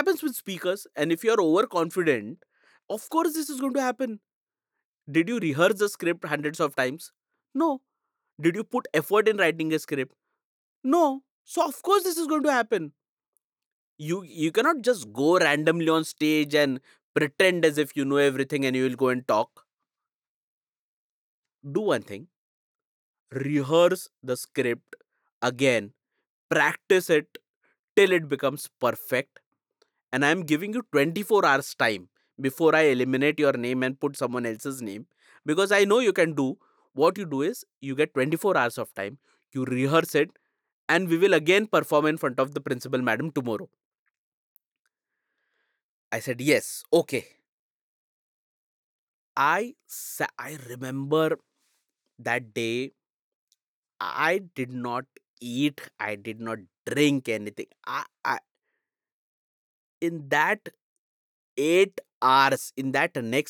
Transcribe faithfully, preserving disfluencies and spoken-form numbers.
Happens with speakers. And if you're overconfident, of course this is going to happen. Did you rehearse the script hundreds of times? No. Did you put effort in writing a script? No. So of course this is going to happen. You you cannot just go randomly on stage and pretend as if you know everything and you will go and talk. Do one thing. Rehearse the script again. Practice it till it becomes perfect. And I'm giving you twenty-four hours time before I eliminate your name and put someone else's name, because I know you can do. What you do is you get twenty-four hours of time, you rehearse it, and we will again perform in front of the principal madam tomorrow. I said, yes, okay. I sa- I remember that day. I did not eat, I did not drink anything. I, I in that eight hours, in that next